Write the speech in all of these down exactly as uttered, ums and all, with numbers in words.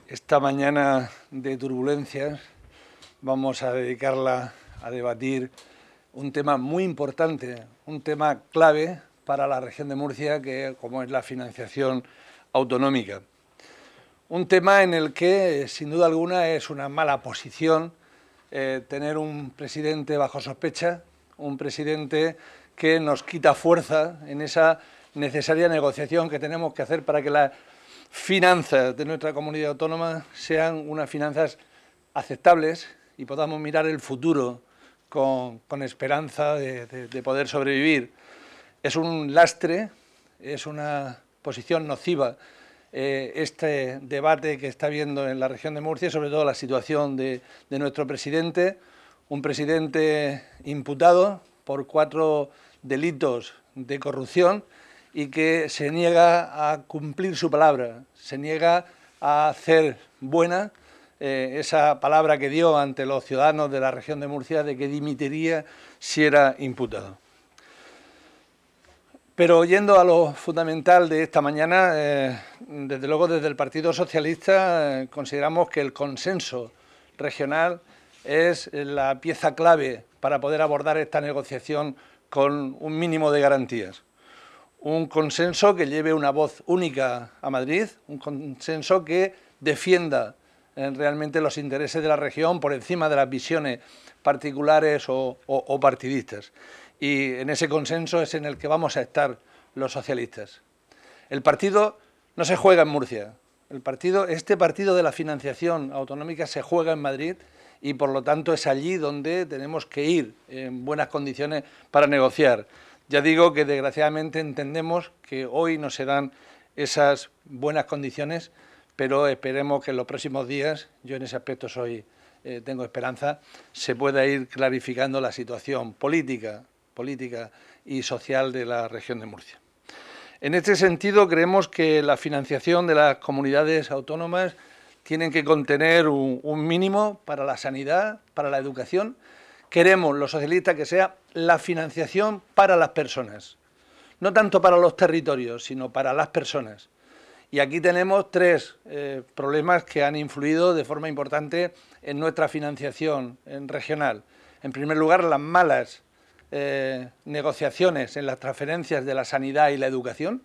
Esta mañana de turbulencias vamos a dedicarla a debatir un tema muy importante, un tema clave para la región de Murcia, que como es la financiación autonómica. Un tema en el que, sin duda alguna, es una mala posición eh, tener un presidente bajo sospecha, un presidente que nos quita fuerza en esa necesaria negociación que tenemos que hacer para que las finanzas de nuestra comunidad autónoma sean unas finanzas aceptables y podamos mirar el futuro con, con esperanza de, de, de poder sobrevivir. Es un lastre, es una posición nociva eh, este debate que está habiendo en la región de Murcia, sobre todo la situación de, de nuestro presidente, un presidente imputado por cuatro delitos de corrupción y que se niega a cumplir su palabra, se niega a hacer buena eh, esa palabra que dio ante los ciudadanos de la región de Murcia de que dimitiría si era imputado. Pero yendo a lo fundamental de esta mañana, eh, desde luego desde el Partido Socialista eh, consideramos que el consenso regional es la pieza clave para poder abordar esta negociación con un mínimo de garantías. Un consenso que lleve una voz única a Madrid, un consenso que defienda eh, realmente los intereses de la región por encima de las visiones particulares o, o, o partidistas. Y en ese consenso es en el que vamos a estar los socialistas. El partido no se juega en Murcia. El partido, este partido de la financiación autonómica se juega en Madrid y por lo tanto es allí donde tenemos que ir en buenas condiciones para negociar. Ya digo que desgraciadamente entendemos que hoy no se dan esas buenas condiciones, pero esperemos que en los próximos días, yo en ese aspecto soy, eh, tengo esperanza, se pueda ir clarificando la situación política, política y social de la región de Murcia. En este sentido, creemos que la financiación de las comunidades autónomas tienen que contener un, un mínimo para la sanidad, para la educación. Queremos, los socialistas, que sea la financiación para las personas, no tanto para los territorios, sino para las personas. Y aquí tenemos tres eh, problemas que han influido de forma importante en nuestra financiación en regional. En primer lugar, las malas eh, negociaciones en las transferencias de la sanidad y la educación,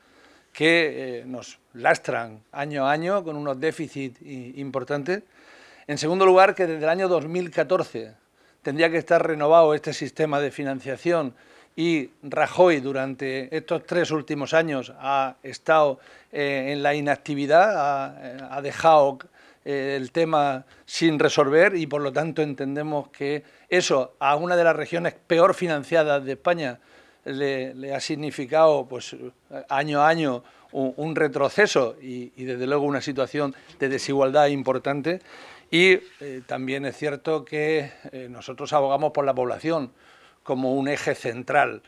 que eh, nos lastran año a año con unos déficits importantes. En segundo lugar, que desde el año dos mil catorce tendría que estar renovado este sistema de financiación y Rajoy durante estos tres últimos años ha estado eh, en la inactividad, ha, ha dejado eh, el tema sin resolver y por lo tanto entendemos que eso a una de las regiones peor financiadas de España le, le ha significado pues año a año un, un retroceso y, y desde luego una situación de desigualdad importante. Y eh, también es cierto que eh, nosotros abogamos por la población como un eje central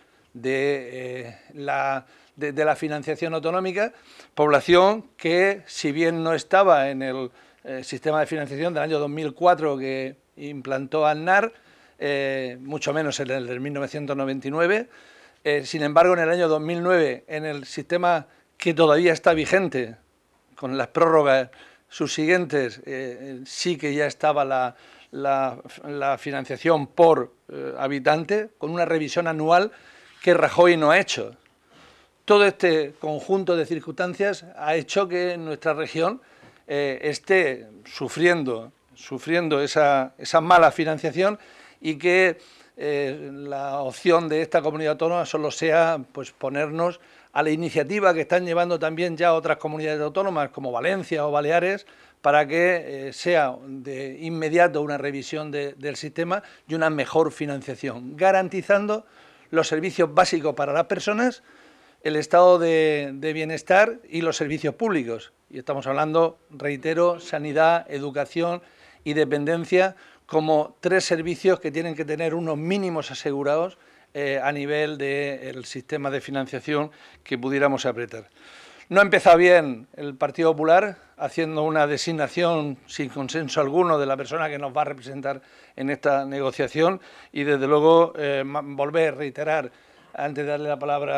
de, eh, la, de, de la financiación autonómica, población que, si bien no estaba en el eh, sistema de financiación del año dos mil cuatro que implantó Aznar, eh, mucho menos en el del mil novecientos noventa y nueve, eh, sin embargo, en el año dos mil nueve, en el sistema que todavía está vigente, con las prórrogas subsiguientes, eh, sí que ya estaba la, la, la financiación por eh, habitante, con una revisión anual que Rajoy no ha hecho. Todo este conjunto de circunstancias ha hecho que nuestra región eh, esté sufriendo, sufriendo esa, esa mala financiación y que eh, la opción de esta comunidad autónoma solo sea pues, ponernos a la iniciativa que están llevando también ya otras comunidades autónomas como Valencia o Baleares para que eh, sea de inmediato una revisión de, del sistema y una mejor financiación, garantizando los servicios básicos para las personas, el estado de, de bienestar y los servicios públicos. Y estamos hablando, reitero, sanidad, educación y dependencia como tres servicios que tienen que tener unos mínimos asegurados eh, a nivel del sistema de financiación que pudiéramos apretar. No ha empezado bien el Partido Popular haciendo una designación sin consenso alguno de la persona que nos va a representar en esta negociación y desde luego eh, volver a reiterar, antes de darle la palabra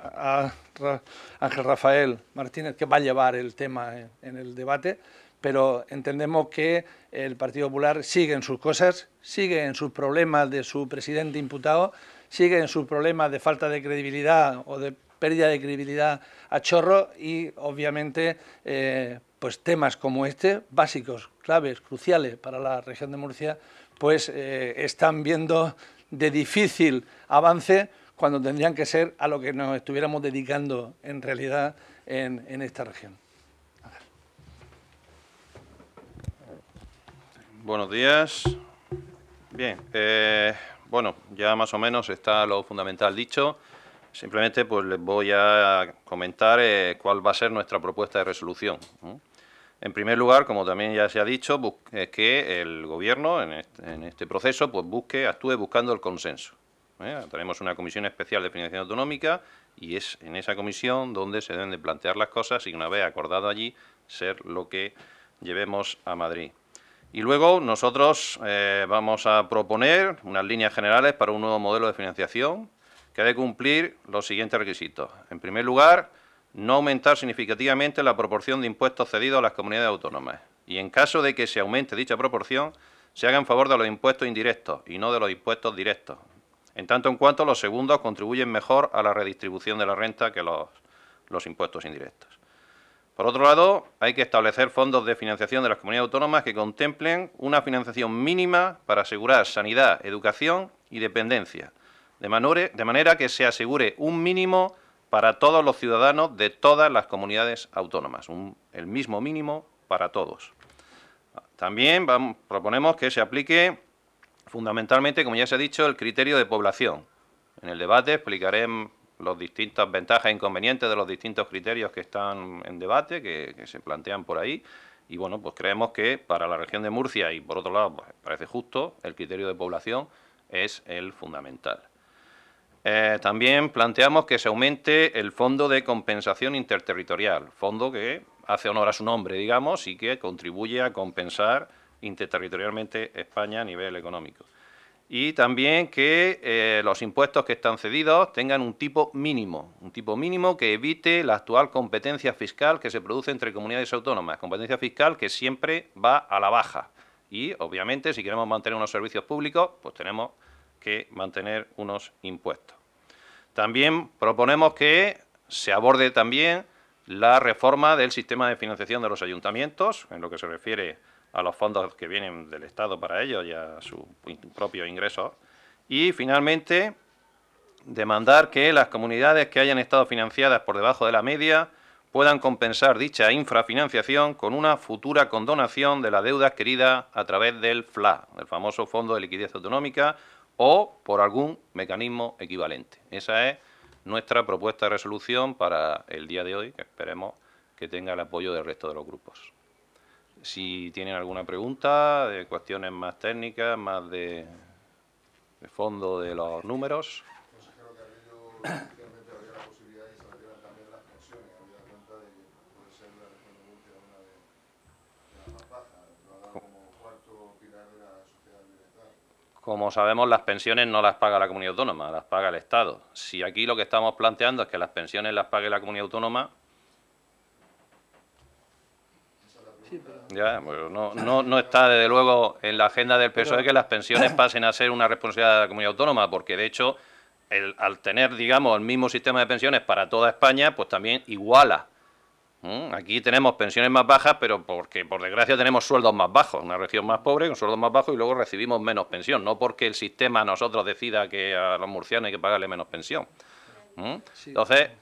a, a Ángel Rafael Martínez, que va a llevar el tema en, en el debate, pero entendemos que el Partido Popular sigue en sus cosas, sigue en sus problemas de su presidente imputado, sigue en sus problemas de falta de credibilidad o de pérdida de credibilidad a chorro y, obviamente, eh, pues temas como este, básicos, claves, cruciales para la región de Murcia, pues eh, están viendo de difícil avance cuando tendrían que ser a lo que nos estuviéramos dedicando en realidad en, en esta región. Buenos días. Bien, eh, bueno, ya más o menos está lo fundamental dicho. Simplemente pues les voy a comentar eh, cuál va a ser nuestra propuesta de resolución. ¿eh? En primer lugar, como también ya se ha dicho, es que el Gobierno en este, en este proceso pues busque, actúe buscando el consenso. ¿eh? Tenemos una comisión especial de financiación autonómica y es en esa comisión donde se deben de plantear las cosas y una vez acordado allí ser lo que llevemos a Madrid. Y luego nosotros eh, vamos a proponer unas líneas generales para un nuevo modelo de financiación que ha de cumplir los siguientes requisitos. En primer lugar, no aumentar significativamente la proporción de impuestos cedidos a las comunidades autónomas. Y en caso de que se aumente dicha proporción, se haga en favor de los impuestos indirectos y no de los impuestos directos, en tanto en cuanto los segundos contribuyen mejor a la redistribución de la renta que los, los impuestos indirectos. Por otro lado, hay que establecer fondos de financiación de las comunidades autónomas que contemplen una financiación mínima para asegurar sanidad, educación y dependencia, de manera, de manera que se asegure un mínimo para todos los ciudadanos de todas las comunidades autónomas, un, el mismo mínimo para todos. También vamos, proponemos que se aplique fundamentalmente, como ya se ha dicho, el criterio de población. En el debate explicaré las distintas ventajas e inconvenientes de los distintos criterios que están en debate, que, que se plantean por ahí. Y bueno, pues creemos que para la región de Murcia y por otro lado, pues, parece justo, el criterio de población es el fundamental. Eh, también planteamos que se aumente el Fondo de Compensación Interterritorial, fondo que hace honor a su nombre, digamos, y que contribuye a compensar interterritorialmente España a nivel económico. Y también que eh, los impuestos que están cedidos tengan un tipo mínimo, un tipo mínimo que evite la actual competencia fiscal que se produce entre comunidades autónomas, competencia fiscal que siempre va a la baja. Y, obviamente, si queremos mantener unos servicios públicos, pues tenemos que mantener unos impuestos. También proponemos que se aborde también la reforma del sistema de financiación de los ayuntamientos, en lo que se refiere a los fondos que vienen del Estado para ellos y a sus propios ingresos. Y, finalmente, demandar que las comunidades que hayan estado financiadas por debajo de la media puedan compensar dicha infrafinanciación con una futura condonación de la deuda adquirida a través del F L A, el famoso Fondo de Liquidez Autonómica, o por algún mecanismo equivalente. Esa es nuestra propuesta de resolución para el día de hoy, que esperemos que tenga el apoyo del resto de los grupos. Si tienen alguna pregunta, de cuestiones más técnicas, más de, de fondo de los números. Consejero Carrillo, realmente habría la posibilidad de que se metieran también las pensiones, habida cuenta de que puede ser la región de Murcia una de, de las más bajas, dada como cuarto pilar de la sociedad del bienestar. Como sabemos, las pensiones no las paga la comunidad autónoma, las paga el Estado. Si aquí lo que estamos planteando es que las pensiones las pague la comunidad autónoma, ya, pues no, no, no está desde luego en la agenda del P S O E que las pensiones pasen a ser una responsabilidad de la comunidad autónoma, porque de hecho, el, al tener, digamos, el mismo sistema de pensiones para toda España, pues también iguala. ¿Mm? Aquí tenemos pensiones más bajas, pero porque por desgracia tenemos sueldos más bajos, una región más pobre con sueldos más bajos y luego recibimos menos pensión, no porque el sistema a nosotros decida que a los murcianos hay que pagarle menos pensión. ¿Mm? Entonces,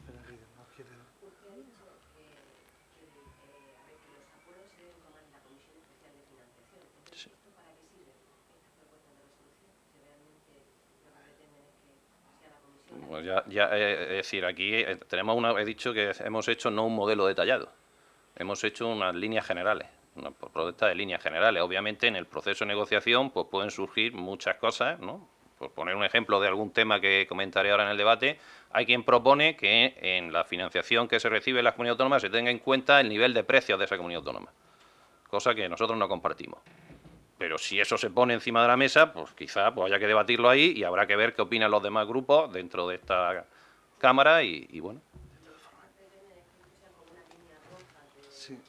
pues ya, ya eh, es decir, aquí eh, tenemos una, he dicho que hemos hecho no un modelo detallado, hemos hecho unas líneas generales, una propuesta de líneas generales. Obviamente en el proceso de negociación pues pueden surgir muchas cosas, ¿no? Por poner un ejemplo de algún tema que comentaré ahora en el debate, hay quien propone que en la financiación que se recibe en las comunidades autónomas se tenga en cuenta el nivel de precios de esa comunidad autónoma, cosa que nosotros no compartimos. Pero si eso se pone encima de la mesa, pues quizá pues haya que debatirlo ahí y habrá que ver qué opinan los demás grupos dentro de esta Cámara y, y bueno. Sí.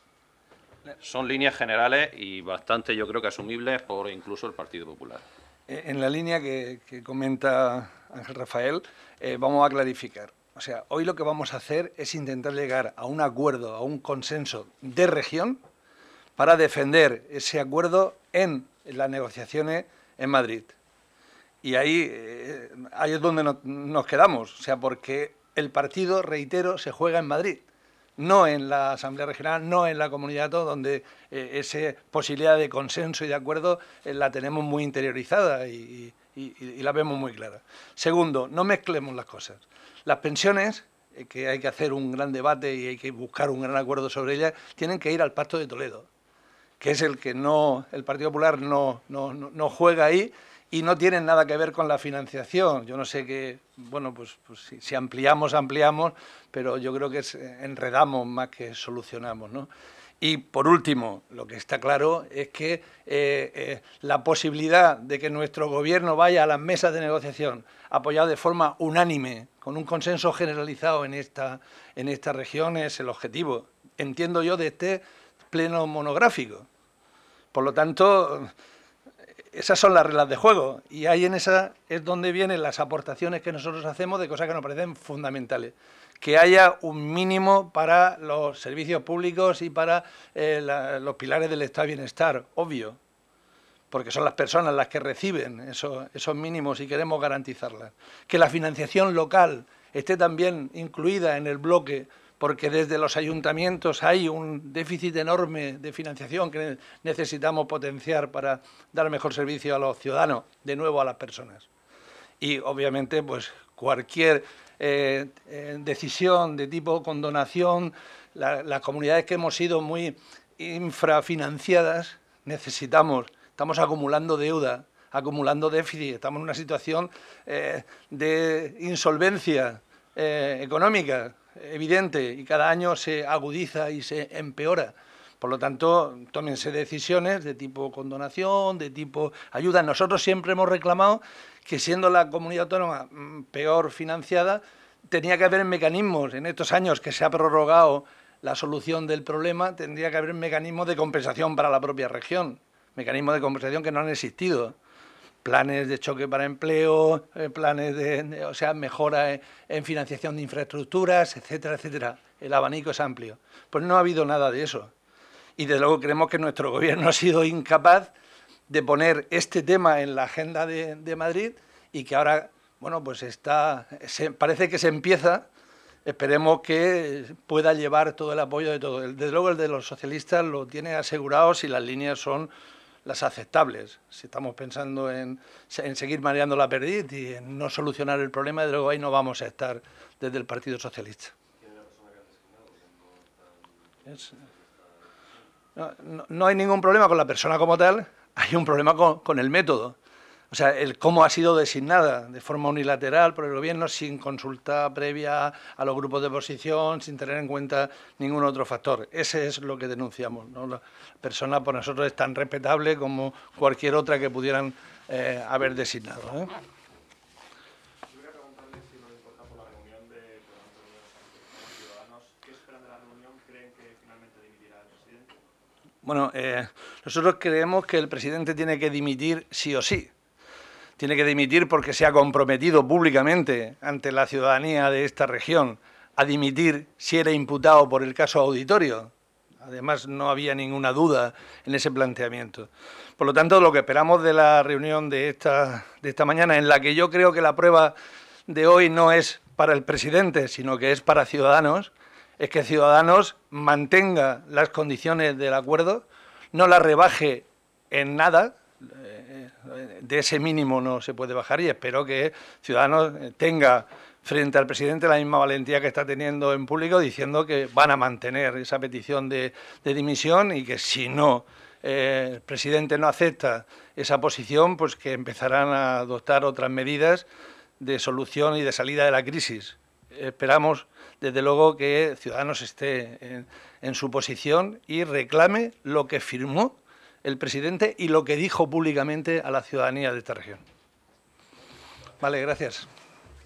Son líneas generales y bastante, yo creo que asumibles por incluso el Partido Popular. En la línea que, que comenta Ángel Rafael, eh, vamos a clarificar. O sea, hoy lo que vamos a hacer es intentar llegar a un acuerdo, a un consenso de región para defender ese acuerdo en las negociaciones en Madrid. Y ahí, eh, ahí es donde nos, nos quedamos, o sea, porque el partido, reitero, se juega en Madrid, no en la Asamblea Regional, no en la Comunidad, donde eh, esa posibilidad de consenso y de acuerdo eh, la tenemos muy interiorizada y, y, y la vemos muy clara. Segundo, no mezclemos las cosas. Las pensiones, eh, que hay que hacer un gran debate y hay que buscar un gran acuerdo sobre ellas, tienen que ir al Pacto de Toledo, que es el que no, el Partido Popular no, no, no, no juega ahí y no tienen nada que ver con la financiación. Yo no sé qué, bueno, pues, pues si, si ampliamos, ampliamos, pero yo creo que es, enredamos más que solucionamos, ¿no? Y por último, lo que está claro es que eh, eh, la posibilidad de que nuestro gobierno vaya a las mesas de negociación apoyado de forma unánime, con un consenso generalizado en esta, en esta región, es el objetivo, entiendo yo, de este pleno monográfico. Por lo tanto, esas son las reglas de juego y ahí en esa es donde vienen las aportaciones que nosotros hacemos de cosas que nos parecen fundamentales. Que haya un mínimo para los servicios públicos y para eh, la, los pilares del estado de bienestar, obvio, porque son las personas las que reciben esos, esos mínimos y queremos garantizarlas. Que la financiación local esté también incluida en el bloque, porque desde los ayuntamientos hay un déficit enorme de financiación que necesitamos potenciar para dar mejor servicio a los ciudadanos, de nuevo a las personas. Y obviamente, pues cualquier eh, eh, decisión de tipo condonación, la, las comunidades que hemos sido muy infrafinanciadas, necesitamos, estamos acumulando deuda, acumulando déficit, estamos en una situación eh, de insolvencia eh, económica evidente y cada año se agudiza y se empeora. Por lo tanto, tómense decisiones de tipo condonación, de tipo ayuda. Nosotros siempre hemos reclamado que, siendo la comunidad autónoma peor financiada, tenía que haber mecanismos. En estos años que se ha prorrogado la solución del problema, tendría que haber mecanismos de compensación para la propia región, mecanismos de compensación que no han existido. Planes de choque para empleo, eh, planes de, de, o sea, mejora en, en financiación de infraestructuras, etcétera, etcétera. El abanico es amplio. Pues no ha habido nada de eso. Y desde luego creemos que nuestro gobierno ha sido incapaz de poner este tema en la agenda de, de Madrid y que ahora, bueno, pues está, se, parece que se empieza. Esperemos que pueda llevar todo el apoyo de todo. Desde luego el de los socialistas lo tiene asegurado si las líneas son las aceptables. Si estamos pensando en, en seguir mareando la perdiz y en no solucionar el problema, de luego ahí no vamos a estar desde el Partido Socialista. Es, no, no, no hay ningún problema con la persona como tal, hay un problema con, con el método. O sea, el cómo ha sido designada de forma unilateral por el gobierno sin consulta previa a los grupos de oposición, sin tener en cuenta ningún otro factor. Ese es lo que denunciamos, ¿no? La persona por nosotros es tan respetable como cualquier otra que pudieran eh, haber designado, ¿eh? Yo quería preguntarle si no le importa por la reunión de los ciudadanos. ¿Qué esperan de la reunión? ¿Creen que finalmente dimitirá el presidente? Bueno, eh, nosotros creemos que el presidente tiene que dimitir sí o sí. Tiene que dimitir porque se ha comprometido públicamente ante la ciudadanía de esta región a dimitir si era imputado por el caso auditorio. Además, no había ninguna duda en ese planteamiento. Por lo tanto, lo que esperamos de la reunión de esta, de esta mañana, en la que yo creo que la prueba de hoy no es para el presidente, sino que es para Ciudadanos, es que Ciudadanos mantenga las condiciones del acuerdo, no las rebaje en nada. De ese mínimo no se puede bajar y espero que Ciudadanos tenga frente al presidente la misma valentía que está teniendo en público, diciendo que van a mantener esa petición de, de dimisión y que si no eh, el presidente no acepta esa posición, pues que empezarán a adoptar otras medidas de solución y de salida de la crisis. Esperamos, desde luego, que Ciudadanos esté en, en su posición y reclame lo que firmó el presidente y lo que dijo públicamente a la ciudadanía de esta región. Vale, gracias.